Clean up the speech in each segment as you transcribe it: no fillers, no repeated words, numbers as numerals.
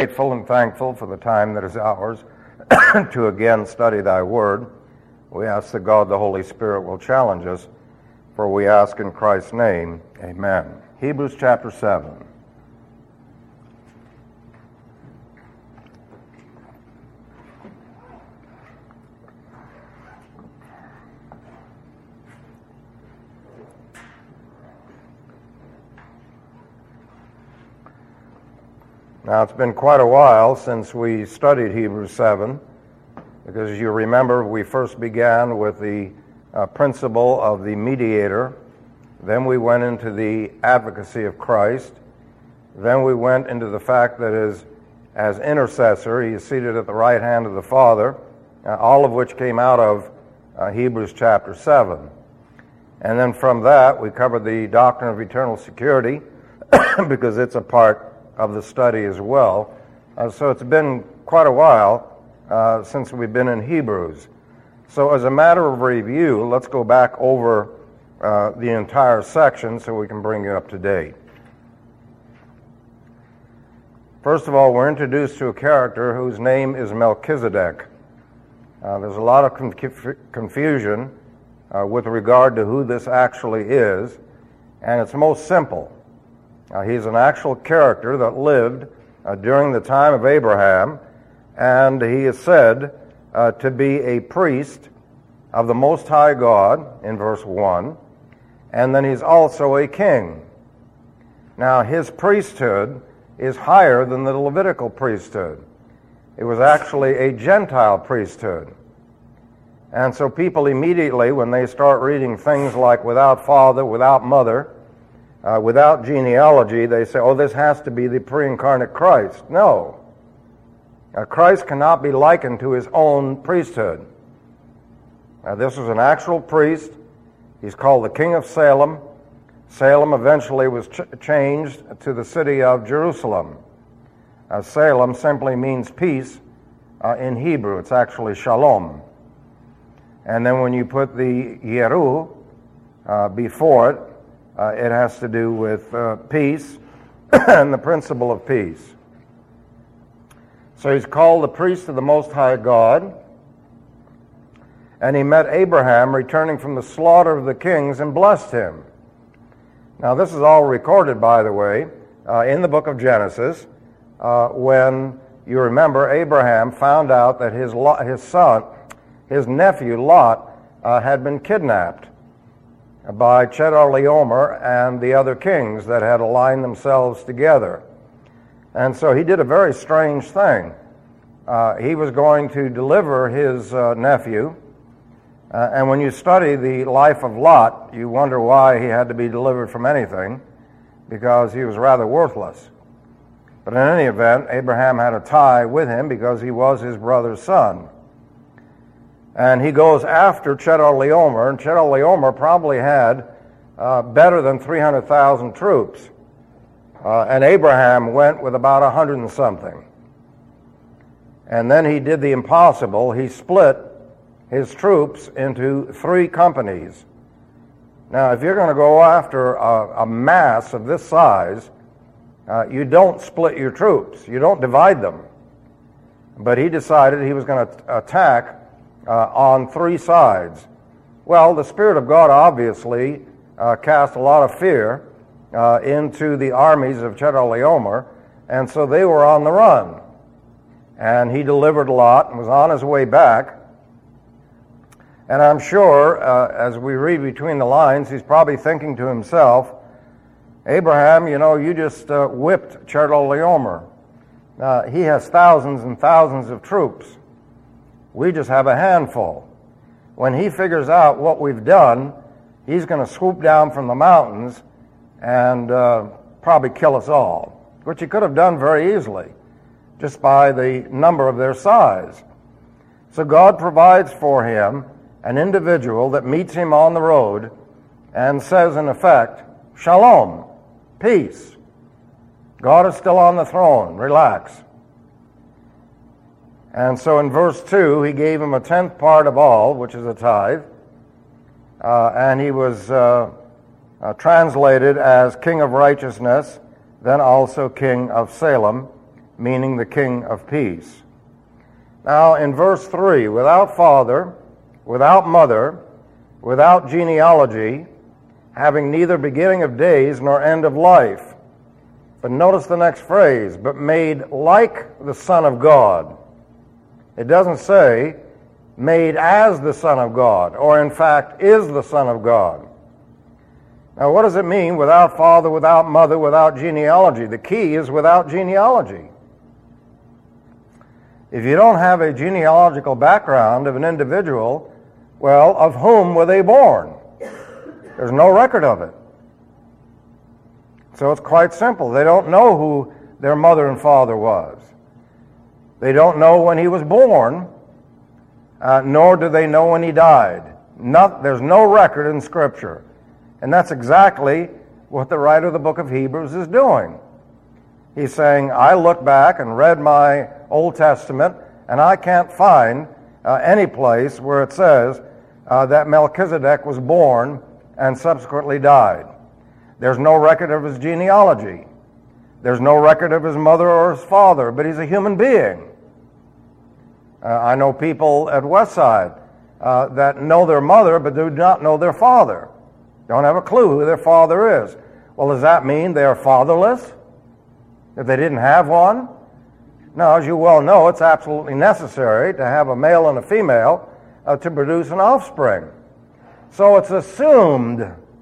Grateful and thankful for the time that is ours to again study thy word. We ask that God the Holy Spirit will challenge us, for we ask in Christ's name, amen. Hebrews chapter 7. Now, it's been quite a while since we studied Hebrews 7, because as you remember, we first began with the principle of the mediator. Then we went into the advocacy of Christ. Then we went into the fact that as intercessor, he is seated at the right hand of the Father, all of which came out of Hebrews chapter 7. And then from that, we covered the doctrine of eternal security, because it's a part of the study as well. So it's been quite a while since we've been in Hebrews. So as a matter of review, let's go back over the entire section so we can bring you up to date. First of all, we're introduced to a character whose name is Melchizedek. There's a lot of confusion with regard to who this actually is, and it's most simple. He's an actual character that lived during the time of Abraham, and he is said to be a priest of the Most High God in verse 1, and then he's also a king. Now, his priesthood is higher than the Levitical priesthood. It was actually a Gentile priesthood. And so people immediately, when they start reading things like without father, without mother, without genealogy, they say, oh, this has to be the pre-incarnate Christ. No. Christ cannot be likened to his own priesthood. This was an actual priest. He's called the King of Salem. Salem eventually was changed to the city of Jerusalem. Salem simply means peace in Hebrew. It's actually shalom. And then when you put the Yeru before it, it has to do with peace and the principle of peace. So he's called the priest of the Most High God, and he met Abraham returning from the slaughter of the kings and blessed him. Now this is all recorded, by the way, in the book of Genesis, when you remember Abraham found out that his nephew Lot, had been kidnapped by Chedorlaomer and the other kings that had aligned themselves together. And so he did a very strange thing. He was going to deliver his nephew, and when you study the life of Lot, you wonder why he had to be delivered from anything, because he was rather worthless. But in any event, Abraham had a tie with him because he was his brother's son. And he goes after Chedorlaomer, and Chedorlaomer probably had better than 300,000 troops. And Abraham went with about 100 and something. And then he did the impossible. He split his troops into 3 companies. Now, if you're going to go after a mass of this size, you don't split your troops. You don't divide them. But he decided he was going to attack on 3 sides. Well, the Spirit of God obviously cast a lot of fear into the armies of Chedorlaomer, and so they were on the run. And he delivered Lot and was on his way back. And I'm sure, as we read between the lines, he's probably thinking to himself, Abraham, you know, you just whipped Chedorlaomer. He has thousands and thousands of troops. We just have a handful. When he figures out what we've done, he's going to swoop down from the mountains and probably kill us all, which he could have done very easily, just by the number of their size. So God provides for him an individual that meets him on the road and says, in effect, Shalom, peace. God is still on the throne, relax. And so in verse 2, he gave him a 10th part of all, which is a tithe, and he was translated as King of Righteousness, then also King of Salem, meaning the King of Peace. Now, in verse 3, without father, without mother, without genealogy, having neither beginning of days nor end of life. But notice the next phrase, but made like the Son of God. It doesn't say made as the Son of God, or in fact is the Son of God. Now, what does it mean without father, without mother, without genealogy? The key is without genealogy. If you don't have a genealogical background of an individual, well, of whom were they born? There's no record of it. So it's quite simple. They don't know who their mother and father was. They don't know when he was born, nor do they know when he died. There's no record in Scripture. And that's exactly what the writer of the book of Hebrews is doing. He's saying, I look back and read my Old Testament, and I can't find any place where it says that Melchizedek was born and subsequently died. There's no record of his genealogy. There's no record of his mother or his father, but he's a human being. I know people at Westside that know their mother but do not know their father. Don't have a clue who their father is. Well, does that mean they are fatherless? That they didn't have one? No, as you well know, it's absolutely necessary to have a male and a female to produce an offspring. So it's assumed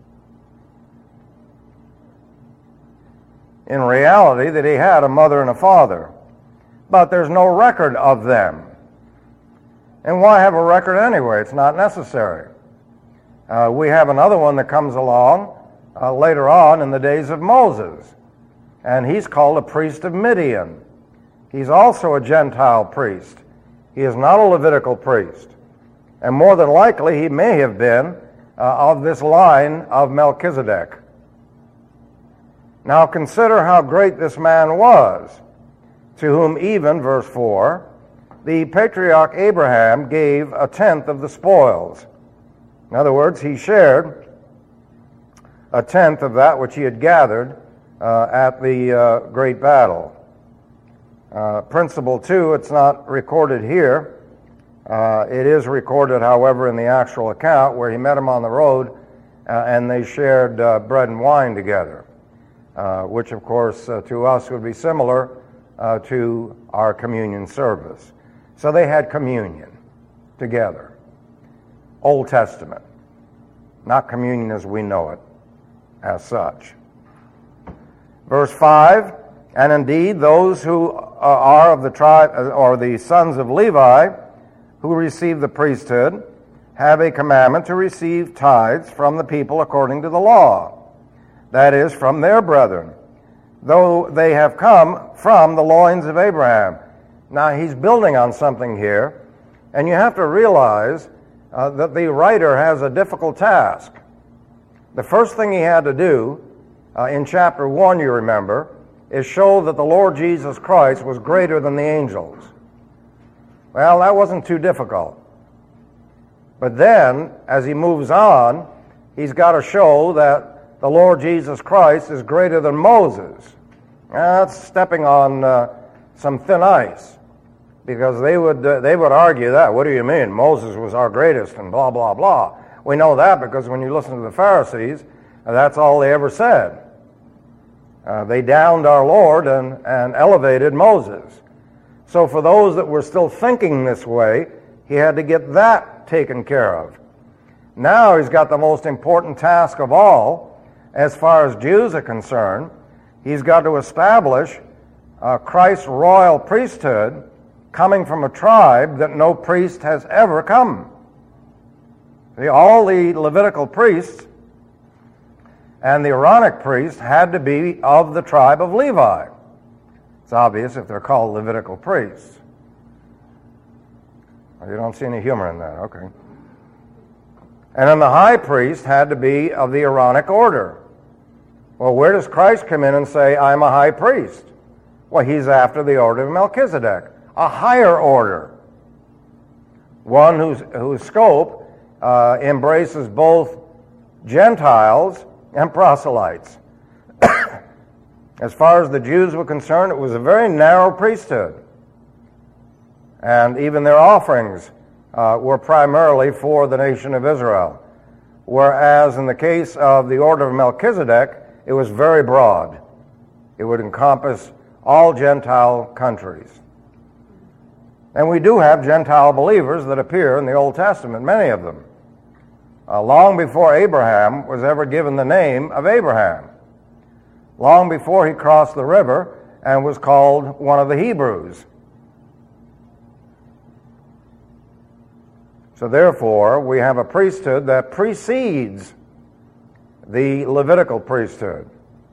in reality that he had a mother and a father. But there's no record of them. And why have a record anyway? It's not necessary. We have another one that comes along later on in the days of Moses. And he's called a priest of Midian. He's also a Gentile priest. He is not a Levitical priest. And more than likely, he may have been of this line of Melchizedek. Now consider how great this man was, to whom even, verse 4, the patriarch Abraham gave a tenth of the spoils. In other words, he shared a tenth of that which he had gathered at the great battle. Principle 2, it's not recorded here. It is recorded, however, in the actual account where he met him on the road and they shared bread and wine together, which, of course, to us would be similar to our communion service. So they had communion together. Old Testament, not communion as we know it as such. Verse 5, and indeed those who are of the tribe, or the sons of Levi, who receive the priesthood, have a commandment to receive tithes from the people according to the law, that is, from their brethren, though they have come from the loins of Abraham. Now, he's building on something here, and you have to realize that the writer has a difficult task. The first thing he had to do in chapter 1, you remember, is show that the Lord Jesus Christ was greater than the angels. Well, that wasn't too difficult. But then, as he moves on, he's got to show that the Lord Jesus Christ is greater than Moses. That's stepping on some thin ice, because they would argue that. What do you mean? Moses was our greatest and blah, blah, blah. We know that because when you listen to the Pharisees, that's all they ever said. They downed our Lord and elevated Moses. So for those that were still thinking this way, he had to get that taken care of. Now he's got the most important task of all, as far as Jews are concerned. He's got to establish Christ's royal priesthood coming from a tribe that no priest has ever come. See, all the Levitical priests and the Aaronic priests had to be of the tribe of Levi. It's obvious if they're called Levitical priests. You don't see any humor in that, okay. And then the high priest had to be of the Aaronic order. Well, where does Christ come in and say, I'm a high priest? Well, he's after the order of Melchizedek, a higher order. One whose scope embraces both Gentiles and proselytes. As far as the Jews were concerned, it was a very narrow priesthood. And even their offerings were primarily for the nation of Israel. Whereas in the case of the order of Melchizedek, it was very broad. It would encompass all Gentile countries. And we do have Gentile believers that appear in the Old Testament, many of them. Long before Abraham was ever given the name of Abraham. Long before he crossed the river and was called one of the Hebrews. So therefore, we have a priesthood that precedes the Levitical priesthood.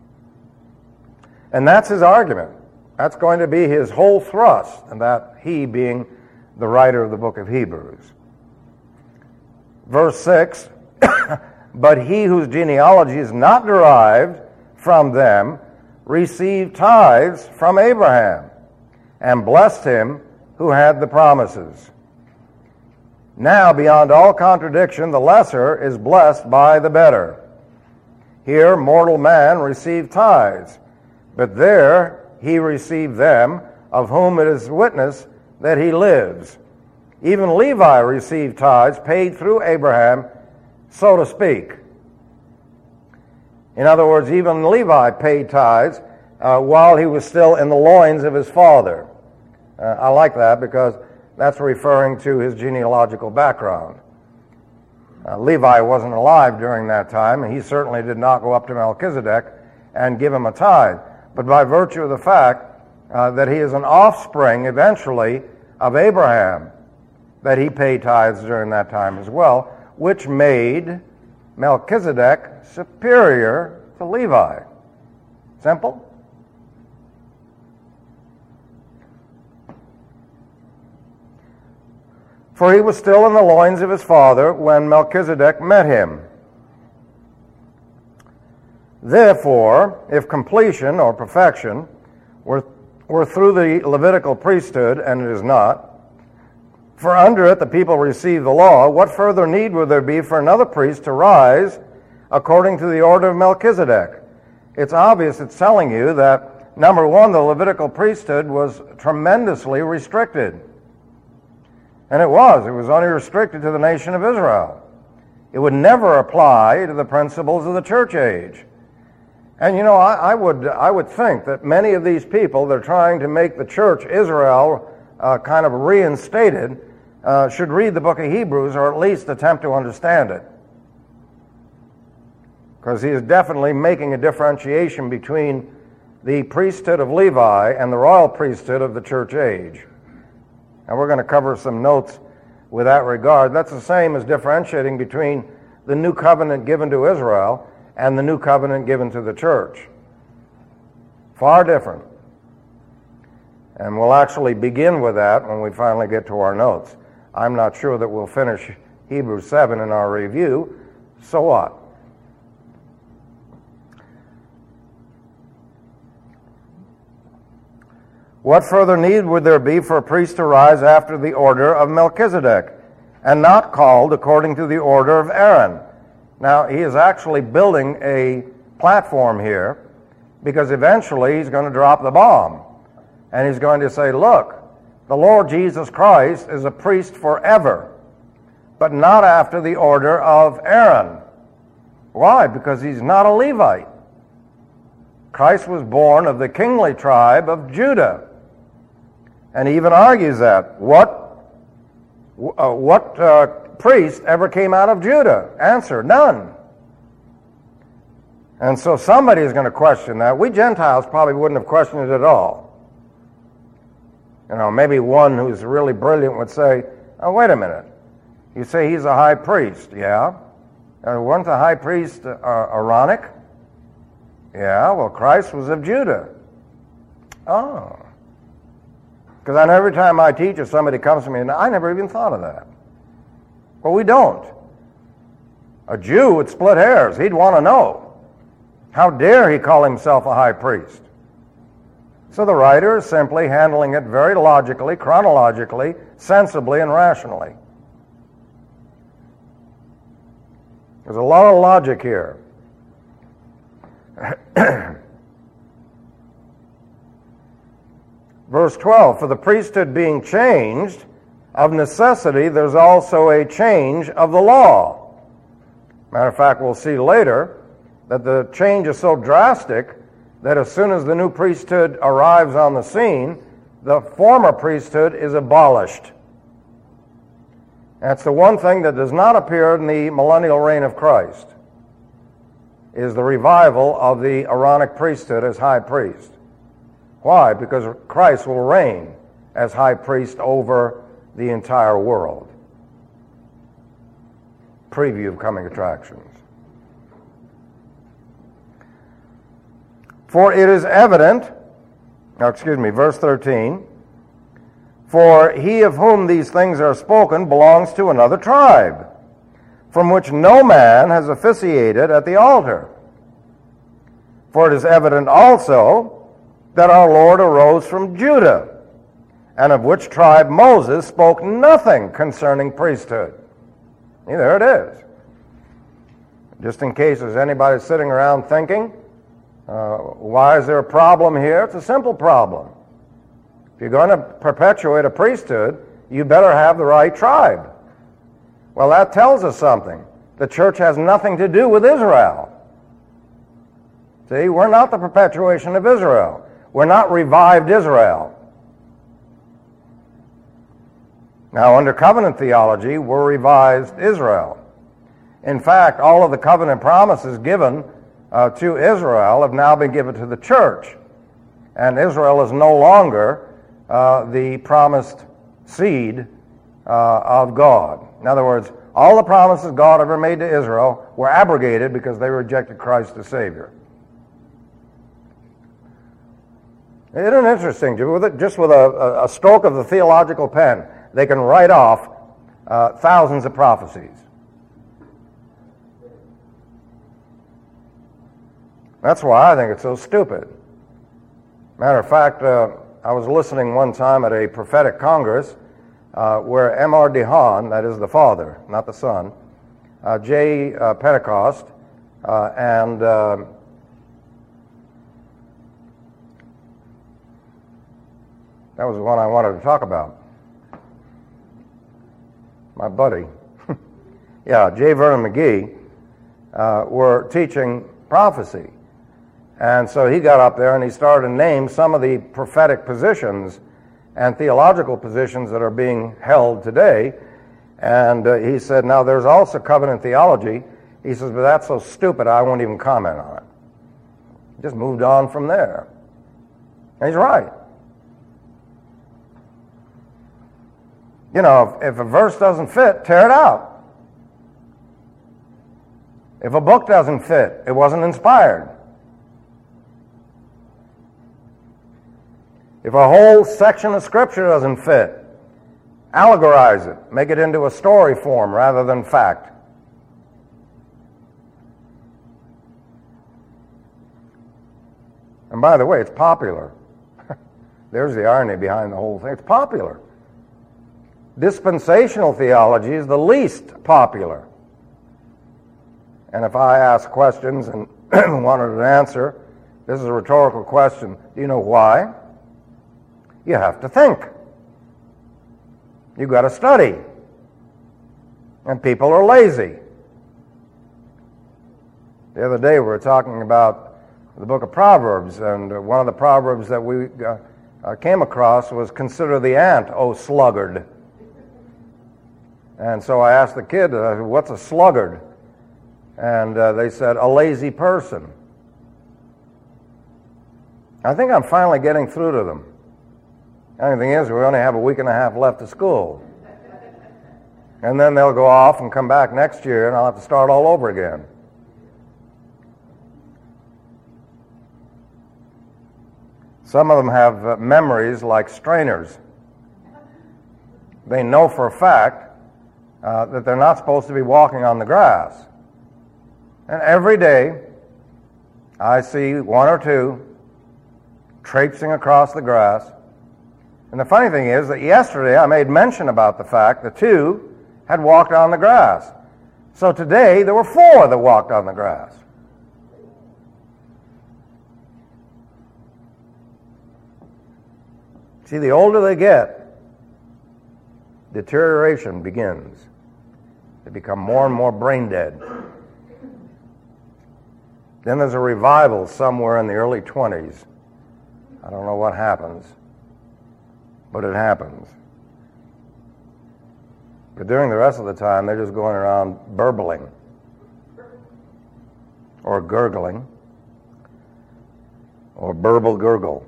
And that's his argument. That's going to be his whole thrust, and that he being the writer of the book of Hebrews. Verse 6, but he whose genealogy is not derived from them received tithes from Abraham, and blessed him who had the promises. Now, beyond all contradiction, the lesser is blessed by the better. Here, mortal man received tithes, but there he received them, of whom it is witness that he lives. Even Levi received tithes paid through Abraham, so to speak. In other words, even Levi paid tithes while he was still in the loins of his father. I like that because that's referring to his genealogical background. Levi wasn't alive during that time, and he certainly did not go up to Melchizedek and give him a tithe. But by virtue of the fact that he is an offspring eventually of Abraham, that he paid tithes during that time as well, which made Melchizedek superior to Levi. Simple? For he was still in the loins of his father when Melchizedek met him. Therefore, if completion or perfection were through the Levitical priesthood, and it is not, for under it the people receive the law, what further need would there be for another priest to rise according to the order of Melchizedek? It's obvious it's telling you that, number one, the Levitical priesthood was tremendously restricted. And it was only restricted to the nation of Israel. It would never apply to the principles of the church age. And you know, I would think that many of these people that are trying to make the church Israel kind of reinstated should read the book of Hebrews, or at least attempt to understand it. Because he is definitely making a differentiation between the priesthood of Levi and the royal priesthood of the church age. And we're going to cover some notes with that regard. That's the same as differentiating between the new covenant given to Israel and the new covenant given to the church. Far different. And we'll actually begin with that when we finally get to our notes. I'm not sure that we'll finish Hebrews 7 in our review. So what? What further need would there be for a priest to rise after the order of Melchizedek, and not called according to the order of Aaron? Now, he is actually building a platform here, because eventually he's going to drop the bomb. And he's going to say, look, the Lord Jesus Christ is a priest forever, but not after the order of Aaron. Why? Because he's not a Levite. Christ was born of the kingly tribe of Judah. And he even argues that. What priest ever came out of Judah? Answer, none. And so somebody is going to question that. We Gentiles probably wouldn't have questioned it at all. You know, maybe one who's really brilliant would say, oh, wait a minute. You say he's a high priest. Yeah. Weren't the high priest Aaronic? Yeah, well, Christ was of Judah. Oh. Because I know every time I teach, if somebody comes to me, and I never even thought of that. Well, we don't. A Jew would split hairs. He'd want to know. How dare he call himself a high priest? So the writer is simply handling it very logically, chronologically, sensibly, and rationally. There's a lot of logic here. Verse 12, for the priesthood being changed, of necessity there's also a change of the law. Matter of fact, we'll see later that the change is so drastic that as soon as the new priesthood arrives on the scene, the former priesthood is abolished. That's the one thing that does not appear in the millennial reign of Christ, is the revival of the Aaronic priesthood as high priest. Why? Because Christ will reign as high priest over the entire world. Preview of coming attractions. For it is evident, verse 13, for he of whom these things are spoken belongs to another tribe, from which no man has officiated at the altar. For it is evident also that our Lord arose from Judah, and of which tribe Moses spoke nothing concerning priesthood. There it is. Just in case there's anybody sitting around thinking, why is there a problem here? It's a simple problem. If you're going to perpetuate a priesthood, you better have the right tribe. Well, that tells us something. The church has nothing to do with Israel. See, we're not the perpetuation of Israel. We're not revived Israel. Now, under covenant theology, we're revised Israel. In fact, all of the covenant promises given to Israel have now been given to the church. And Israel is no longer the promised seed of God. In other words, all the promises God ever made to Israel were abrogated because they rejected Christ as Savior. Isn't it interesting? Just with a stroke of the theological pen, they can write off thousands of prophecies. That's why I think it's so stupid. Matter of fact, I was listening one time at a prophetic congress where M.R. DeHaan, that is the father, not the son, J. Pentecost, and that was the one I wanted to talk about. My buddy. Yeah, J. Vernon McGee were teaching prophecy. And so he got up there and he started to name some of the prophetic positions and theological positions that are being held today. And he said, now there's also covenant theology. He says, but that's so stupid I won't even comment on it. Just moved on from there. And he's right. You know, if a verse doesn't fit, tear it out. If a book doesn't fit, it wasn't inspired. If a whole section of Scripture doesn't fit, allegorize it. Make it into a story form rather than fact. And by the way, it's popular. There's the irony behind the whole thing. It's popular. Dispensational theology is the least popular. And if I ask questions and wanted an answer, this is a rhetorical question. Do you know why? You have to think. You've got to study. And people are lazy. The other day we were talking about the book of Proverbs, and one of the proverbs that we came across was, consider the ant, O sluggard. And so I asked the kid, what's a sluggard? And they said, a lazy person. I think I'm finally getting through to them. The only thing is, we only have a week and a half left of school. And then they'll go off and come back next year, and I'll have to start all over again. Some of them have memories like strainers. They know for a fact that they're not supposed to be walking on the grass. And every day, I see one or two traipsing across the grass. And the funny thing is that yesterday I made mention about the fact that two had walked on the grass. So today there were four that walked on the grass. See, the older they get, deterioration begins. They become more and more brain dead. Then there's a revival somewhere in the early 20s. I don't know what happens, but it happens. But during the rest of the time, they're just going around burbling or gurgling or burble gurgle.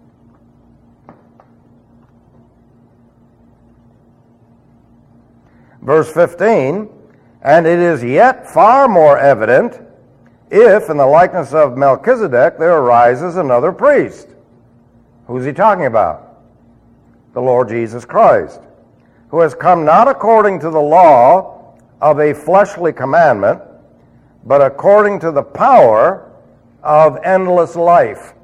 Verse 15, and it is yet far more evident if in the likeness of Melchizedek there arises another priest. Who's he talking about? The Lord Jesus Christ, who has come not according to the law of a fleshly commandment, but according to the power of endless life.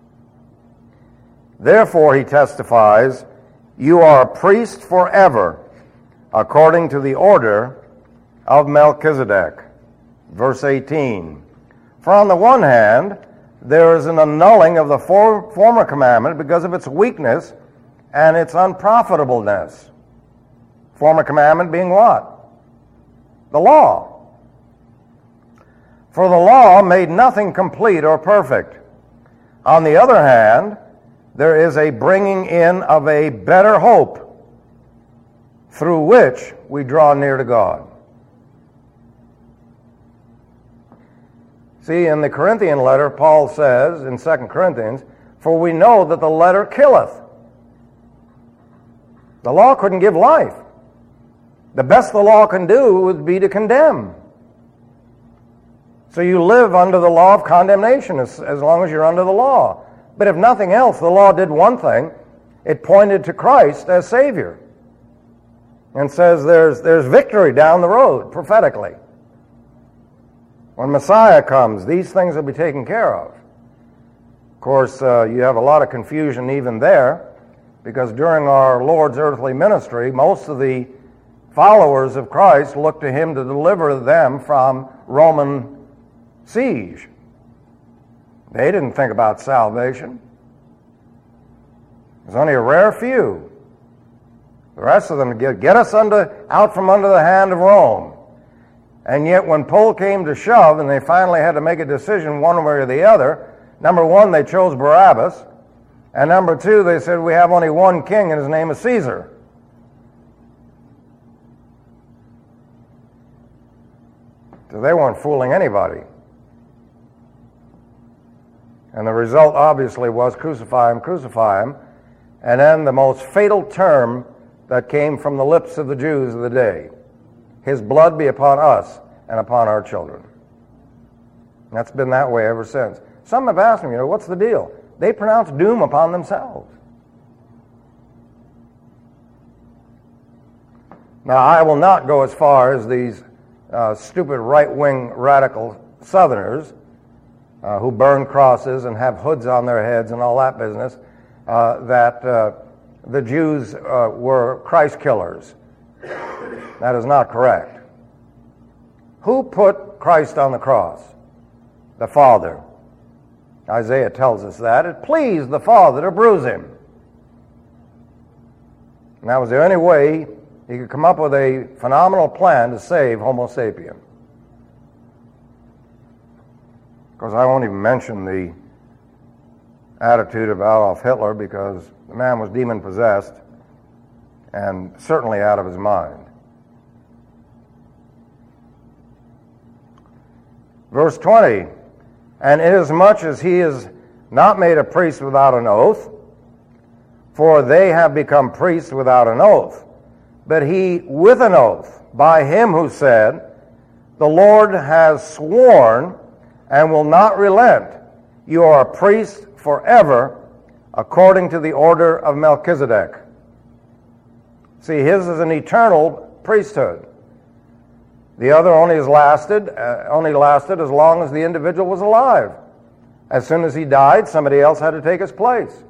Therefore, he testifies, you are a priest forever, according to the order of Melchizedek. Verse 18, for on the one hand, there is an annulling of the former commandment because of its weakness and its unprofitableness. Former commandment being what? The law. For the law made nothing complete or perfect. On the other hand, there is a bringing in of a better hope, through which we draw near to God. See, in the Corinthian letter, Paul says in 2 Corinthians, for we know that the letter killeth. The law couldn't give life. The best the law can do would be to condemn. So you live under the law of condemnation as long as you're under the law. But if nothing else, the law did one thing. It pointed to Christ as Savior. And says there's victory down the road, prophetically. When Messiah comes, these things will be taken care of. Of course, you have a lot of confusion even there, because during our Lord's earthly ministry, most of the followers of Christ looked to him to deliver them from Roman siege. They didn't think about salvation. There's only a rare few. The rest of them get us out from under the hand of Rome. And yet when pull came to shove and they finally had to make a decision one way or the other, number one, they chose Barabbas. And number two, they said, we have only one king and his name is Caesar. So they weren't fooling anybody. And the result obviously was crucify him. And then the most fatal term that came from the lips of the Jews of the day. His blood be upon us and upon our children. And that's been that way ever since. Some have asked me, what's the deal? They pronounce doom upon themselves. Now, I will not go as far as these stupid right-wing radical Southerners who burn crosses and have hoods on their heads and all that business, that the Jews were Christ killers. That is not correct. Who put Christ on the cross? The Father. Isaiah tells us that. It pleased the Father to bruise him. And that was the only way he could come up with a phenomenal plan to save Homo sapien. Of course, I won't even mention the attitude of Adolf Hitler, because the man was demon-possessed and certainly out of his mind. Verse 20, and inasmuch as he is not made a priest without an oath, for they have become priests without an oath, but he with an oath, by him who said, the Lord has sworn and will not relent. You are a priest forever, according to the order of Melchizedek. See, his is an eternal priesthood. The other only lasted as long as the individual was alive. As soon as he died, somebody else had to take his place.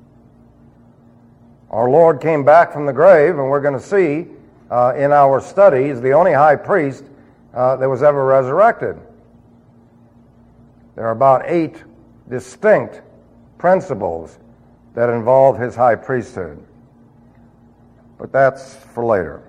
Our Lord came back from the grave, and we're going to see in our studies the only high priest that was ever resurrected. There are about 8 distinct principles that involve his high priesthood. But that's for later.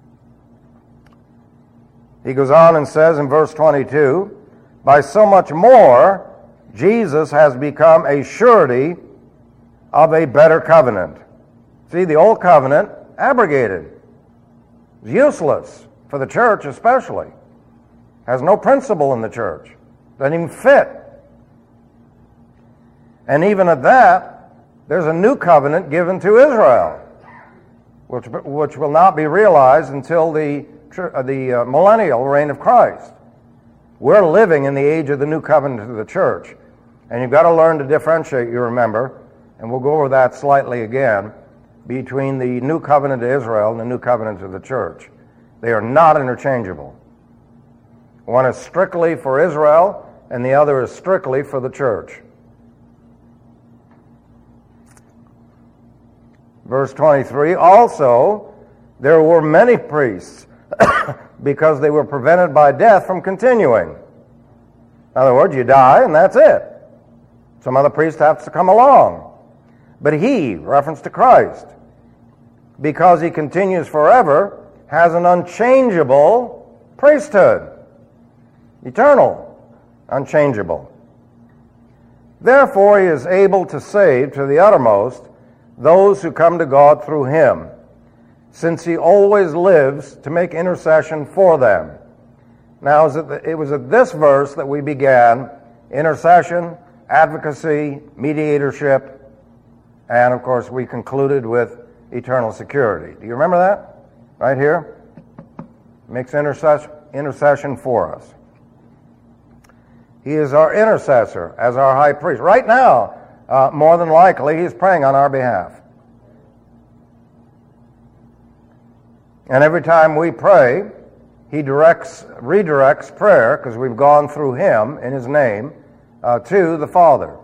He goes on and says in verse 22, by so much more, Jesus has become a surety of a better covenant. See, the old covenant, abrogated. It's useless, for the church especially. Has no principle in the church. Doesn't even fit. And even at that, there's a new covenant given to Israel, which will not be realized until the millennial reign of Christ. We're living in the age of the new covenant of the church. And you've got to learn to differentiate, you remember, and we'll go over that slightly again, between the new covenant to Israel and the new covenant to the church. They are not interchangeable. One is strictly for Israel, and the other is strictly for the church. Verse 23, also, there were many priests because they were prevented by death from continuing. In other words, you die and that's it. Some other priest has to come along. But he, reference to Christ, because he continues forever, has an unchangeable priesthood. Eternal, unchangeable. Therefore, he is able to save to the uttermost those who come to God through him, since he always lives to make intercession for them. Now, it was at this verse that we began intercession, advocacy, mediatorship, and of course we concluded with eternal security. Do you remember that? Right here? Makes intercession for us. He is our intercessor as our high priest. Right now, more than likely, he's praying on our behalf. And every time we pray, he redirects prayer, because we've gone through him in his name, to the Father.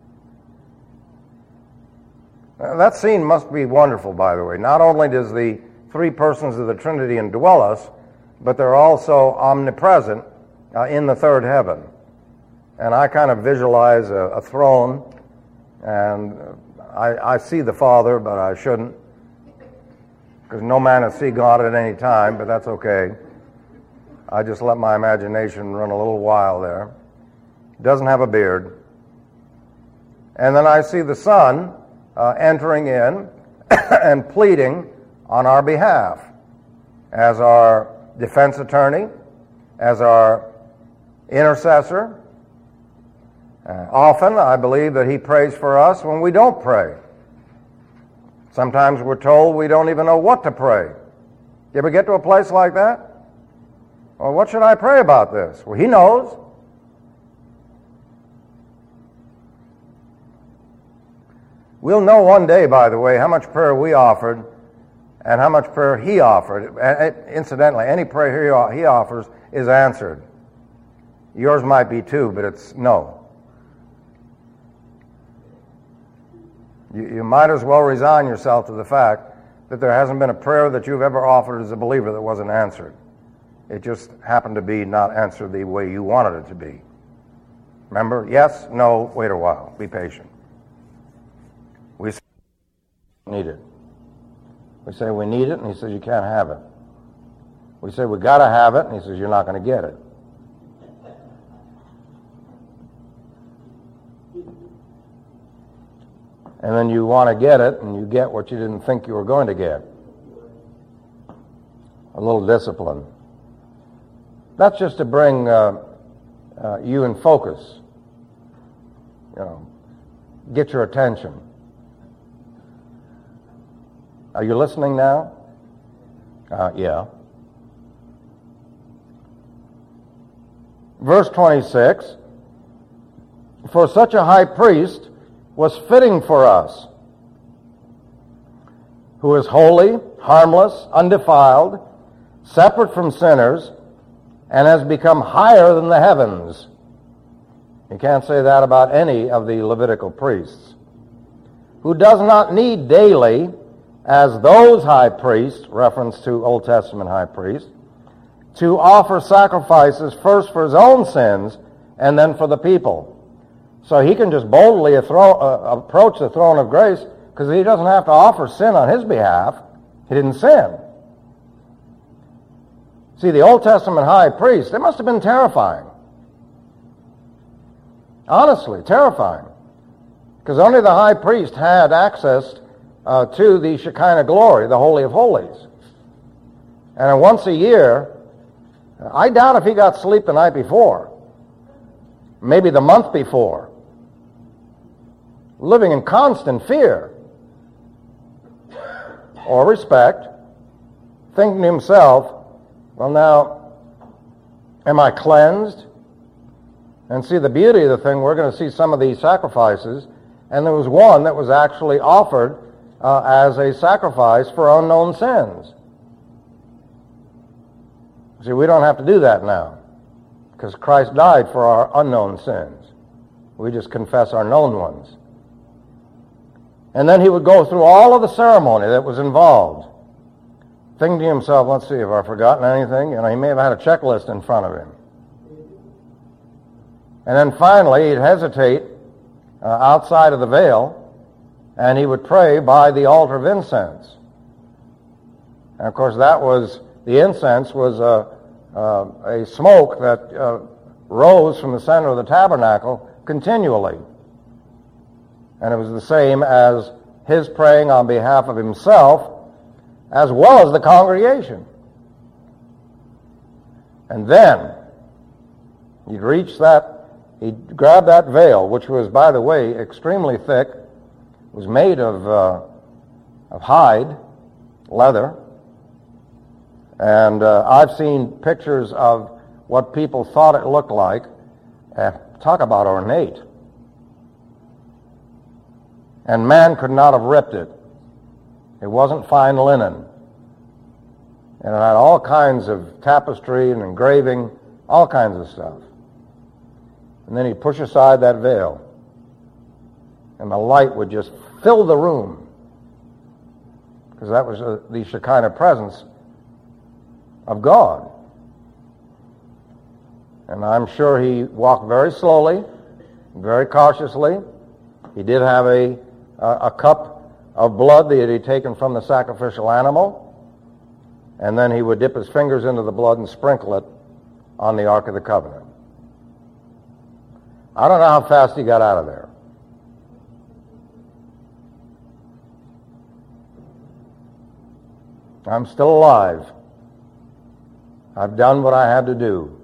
That scene must be wonderful, by the way. Not only does the three persons of the Trinity indwell us, but they're also omnipresent in the third heaven. And I kind of visualize a throne, and I see the Father, but I shouldn't, because no man has seen God at any time, but that's okay. I just let my imagination run a little wild there. Doesn't have a beard. And then I see the Son entering in and pleading on our behalf as our defense attorney, as our intercessor. Often, I believe that he prays for us when we don't pray. Sometimes we're told we don't even know what to pray. You ever get to a place like that? Well, what should I pray about this? Well, he knows. We'll know one day, by the way, how much prayer we offered and how much prayer he offered. Incidentally, any prayer he offers is answered. Yours might be too, but it's no. You might as well resign yourself to the fact that there hasn't been a prayer that you've ever offered as a believer that wasn't answered. It just happened to be not answered the way you wanted it to be. Remember? Yes, no, wait a while. Be patient. We say we need it. We say we need it, and he says you can't have it. We say we got to have it, and he says you're not going to get it. And then you want to get it, and you get what you didn't think you were going to get. A little discipline. That's just to bring you in focus. Get your attention. Are you listening now? Yeah. Verse 26, for such a high priest was fitting for us, who is holy, harmless, undefiled, separate from sinners, and has become higher than the heavens. You can't say that about any of the Levitical priests. Who does not need daily, as those high priests, reference to Old Testament high priests, to offer sacrifices first for his own sins and then for the people. So he can just boldly approach the throne of grace because he doesn't have to offer sin on his behalf. He didn't sin. See, the Old Testament high priest, they must have been terrifying. Honestly, terrifying. Because only the high priest had access to the Shekinah glory, the Holy of Holies. And once a year, I doubt if he got sleep the night before, maybe the month before, living in constant fear or respect, thinking to himself, well, now, am I cleansed? And see, the beauty of the thing, we're going to see some of these sacrifices, and there was one that was actually offered as a sacrifice for unknown sins. See, we don't have to do that now, because Christ died for our unknown sins. We just confess our known ones. And then he would go through all of the ceremony that was involved, thinking to himself, let's see, have I forgotten anything? You know, he may have had a checklist in front of him. And then finally, he'd hesitate outside of the veil, and he would pray by the altar of incense. And of course, that was, the incense was a smoke that rose from the center of the tabernacle continually. And it was the same as his praying on behalf of himself, as well as the congregation. And then he'd reach that, he'd grab that veil, which was, by the way, extremely thick, was made of hide, leather, and I've seen pictures of what people thought it looked like. Talk about ornate. And man could not have ripped it. It wasn't fine linen. And it had all kinds of tapestry and engraving, all kinds of stuff. And then he'd push aside that veil, and the light would just fill the room, because that was the Shekinah presence of God. And I'm sure he walked very slowly, very cautiously. He did have a cup of blood that he had taken from the sacrificial animal, and then he would dip his fingers into the blood and sprinkle it on the Ark of the Covenant. I don't know how fast he got out of there. I'm still alive. I've done what I had to do.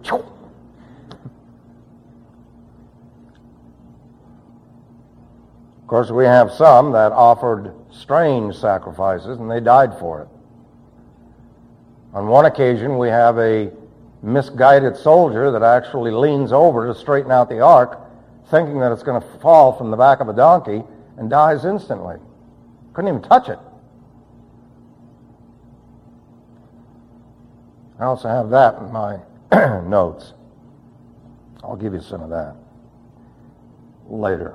Of course, we have some that offered strange sacrifices, and they died for it. On one occasion, we have a misguided soldier that actually leans over to straighten out the ark, thinking that it's going to fall from the back of a donkey, and dies instantly. Couldn't even touch it. I also have that in my notes. I'll give you some of that later.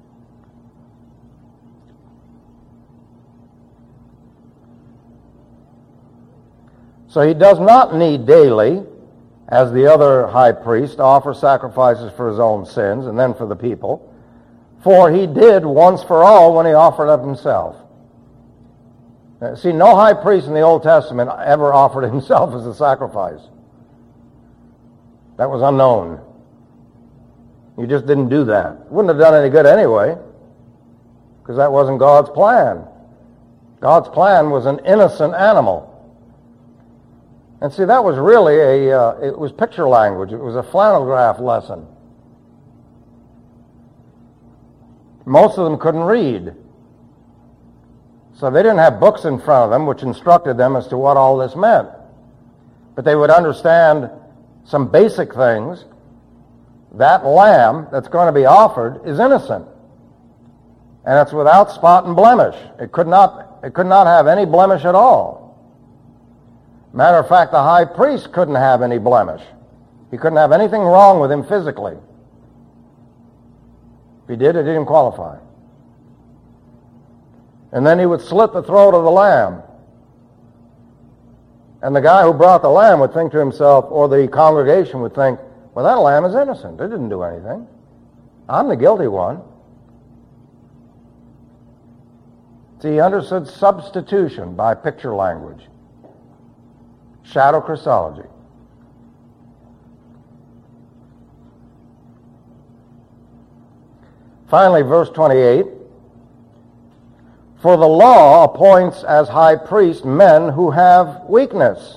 So he does not need daily, as the other high priest, to offer sacrifices for his own sins and then for the people, for he did once for all when he offered up himself. See, no high priest in the Old Testament ever offered himself as a sacrifice. That was unknown. You just didn't do that. It wouldn't have done any good anyway, because that wasn't God's plan. God's plan was an innocent animal. And see, that was really it was picture language. It was a flannel graph lesson. Most of them couldn't read. So they didn't have books in front of them which instructed them as to what all this meant. But they would understand some basic things. That lamb that's going to be offered is innocent. And it's without spot and blemish. It could not have any blemish at all. Matter of fact, the high priest couldn't have any blemish. He couldn't have anything wrong with him physically. If he did, it didn't qualify. And then he would slit the throat of the lamb. And the guy who brought the lamb would think to himself, or the congregation would think, well, that lamb is innocent. It didn't do anything. I'm the guilty one. See, he understood substitution by picture language. Shadow Christology. Finally, verse 28. For the law appoints as high priest men who have weakness.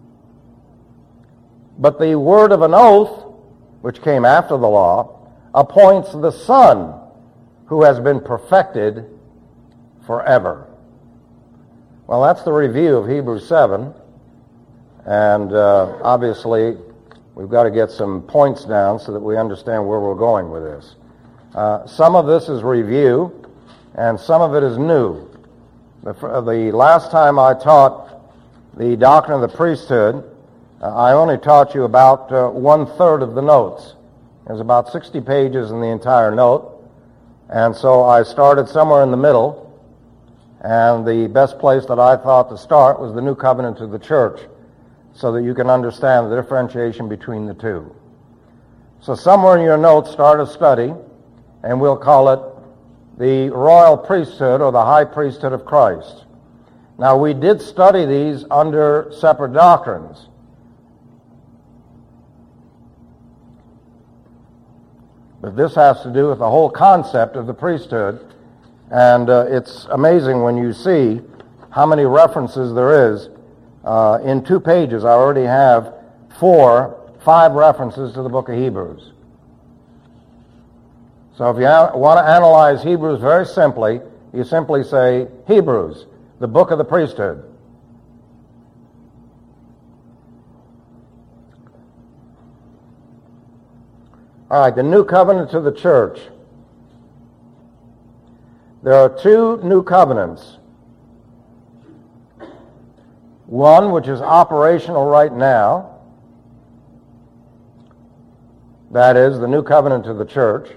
But the word of an oath, which came after the law, appoints the Son who has been perfected forever. Well, that's the review of Hebrews 7. And obviously, we've got to get some points down so that we understand where we're going with this. Some of this is review, and some of it is new. The last time I taught the doctrine of the priesthood, I only taught you about 1/3 of the notes. There's about 60 pages in the entire note, and so I started somewhere in the middle, and the best place that I thought to start was the New Covenant of the Church, so that you can understand the differentiation between the two. So somewhere in your notes, start a study, and we'll call it the royal priesthood or the high priesthood of Christ. Now, we did study these under separate doctrines. But this has to do with the whole concept of the priesthood, and it's amazing when you see how many references there is. In 2 pages, I already have 5 references to the book of Hebrews. So if you want to analyze Hebrews very simply, you simply say, Hebrews, the book of the priesthood. All right, the new covenant to the church. There are 2 new covenants. One which is operational right now, that is the new covenant to the church,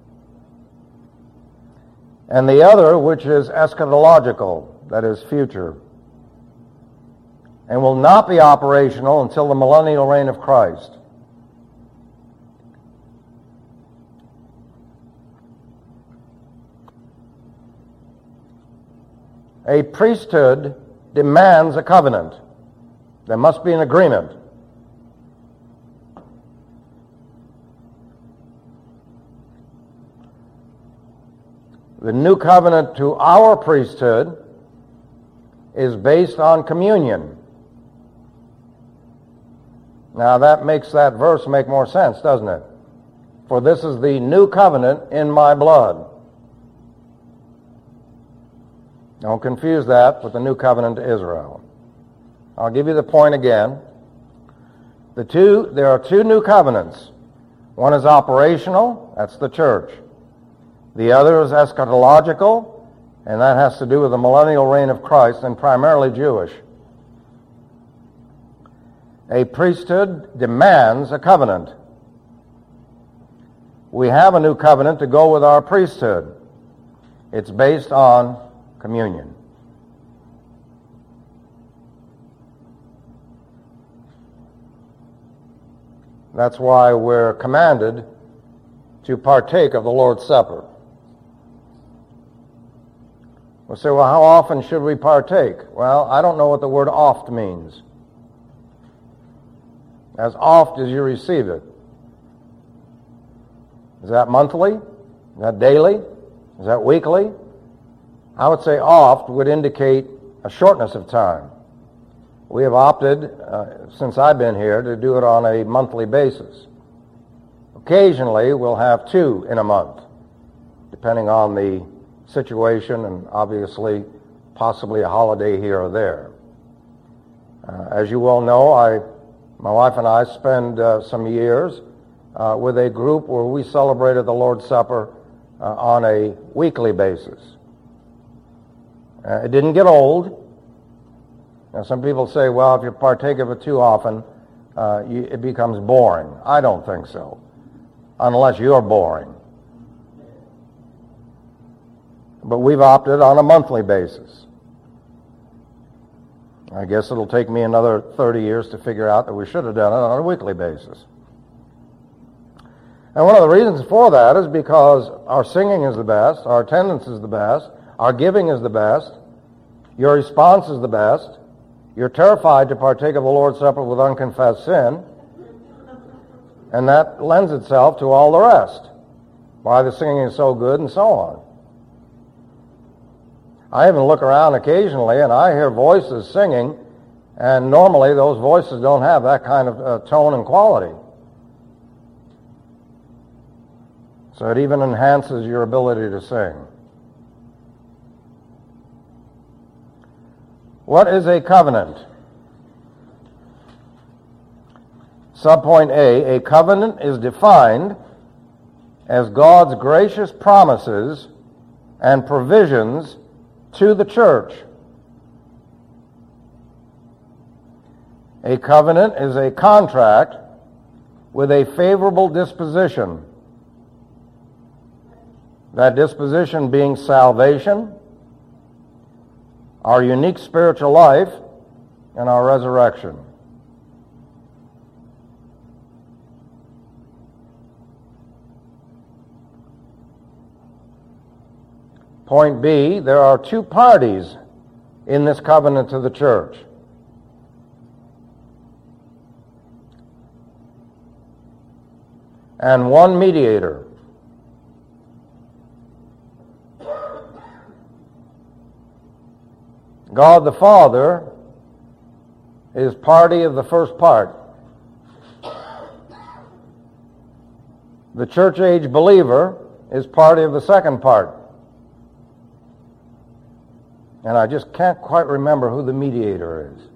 and the other which is eschatological, that is future, and will not be operational until the millennial reign of Christ. A priesthood demands a covenant. There must be an agreement. The new covenant to our priesthood is based on communion. Now that makes that verse make more sense, doesn't it? For this is the new covenant in my blood. Don't confuse that with the new covenant to Israel. I'll give you the point again. There are 2 new covenants. One is operational, that's the church. The other is eschatological, and that has to do with the millennial reign of Christ, and primarily Jewish. A priesthood demands a covenant. We have a new covenant to go with our priesthood. It's based on communion. That's why we're commanded to partake of the Lord's Supper. We'll say, well, how often should we partake? Well, I don't know what the word oft means. As oft as you receive it. Is that monthly? Is that daily? Is that weekly? I would say oft would indicate a shortness of time. We have opted, since I've been here, to do it on a monthly basis. Occasionally, we'll have 2 in a month, depending on the situation and obviously possibly a holiday here or there. As you well know, my wife and I spend some years with a group where we celebrated the Lord's Supper on a weekly basis. It didn't get old. Now, some people say, well, if you partake of it too often, it becomes boring. I don't think so, unless you're boring. But we've opted on a monthly basis. I guess it'll take me another 30 years to figure out that we should have done it on a weekly basis. And one of the reasons for that is because our singing is the best, our attendance is the best, our giving is the best, Your response is the best. You're terrified to partake of the Lord's Supper with unconfessed sin, and that lends itself to all the rest. Why the singing is so good and so on. I even look around occasionally and I hear voices singing, and normally those voices don't have that kind of tone and quality. So it even enhances your ability to sing. What is a covenant? Subpoint A covenant is defined as God's gracious promises and provisions to the church. A covenant is a contract with a favorable disposition. That disposition being salvation, our unique spiritual life, and our resurrection. Point B, there are two parties in this covenant to the church. And one mediator. God the Father is party of the first part. The church age believer is party of the second part. And I just can't quite remember who the mediator is.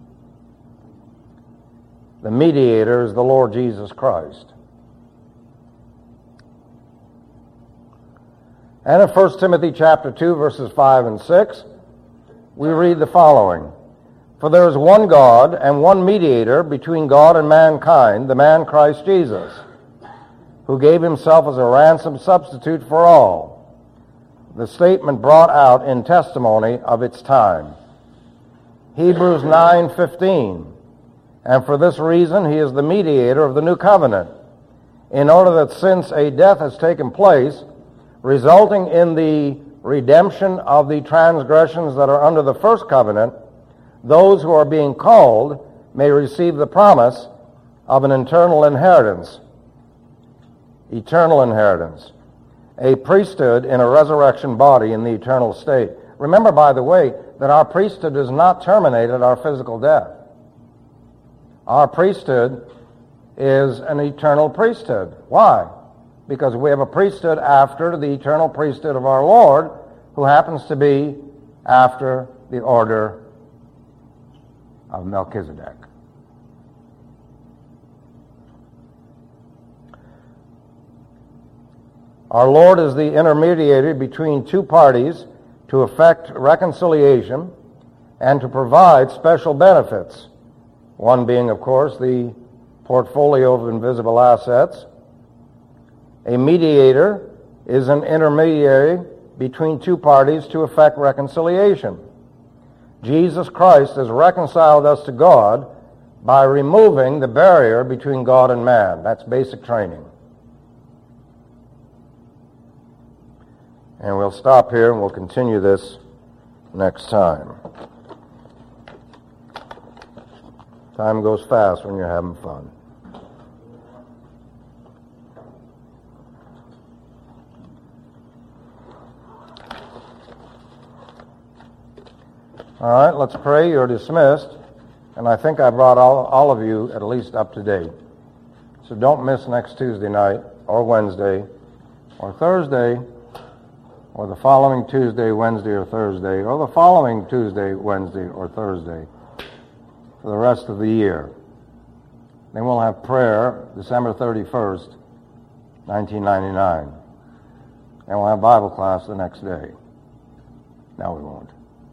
The mediator is the Lord Jesus Christ. And in 1 Timothy chapter 2, verses 5 and 6, we read the following. For there is one God and one mediator between God and mankind, the man Christ Jesus, who gave himself as a ransom substitute for all. The statement brought out in testimony of its time. Hebrews 9:15. And for this reason he is the mediator of the new covenant, in order that since a death has taken place, resulting in the redemption of the transgressions that are under the first covenant, those who are being called may receive the promise of an eternal inheritance. Eternal inheritance. A priesthood in a resurrection body in the eternal state. Remember, by the way, that our priesthood is not terminated at our physical death. Our priesthood is an eternal priesthood. Why? Because we have a priesthood after the eternal priesthood of our Lord, who happens to be after the order of Melchizedek. Our Lord is the intermediary between two parties to effect reconciliation and to provide special benefits. One being, of course, the portfolio of invisible assets. A mediator is an intermediary between two parties to effect reconciliation. Jesus Christ has reconciled us to God by removing the barrier between God and man. That's basic training. And we'll stop here and we'll continue this next time. Time goes fast when you're having fun. All right, let's pray. You're dismissed. And I think I brought all of you at least up to date. So don't miss next Tuesday night or Wednesday or Thursday or the following Tuesday, Wednesday, or Thursday, or the following Tuesday, Wednesday, or Thursday for the rest of the year. Then we'll have prayer December 31st, 1999. And we'll have Bible class the next day. No, we won't.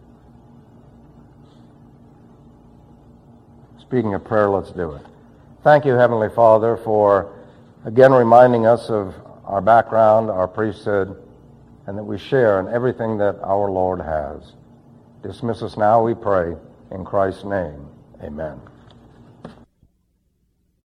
Speaking of prayer, let's do it. Thank you, Heavenly Father, for again reminding us of our background, our priesthood, and that we share in everything that our Lord has. Dismiss us now, we pray, in Christ's name. Amen.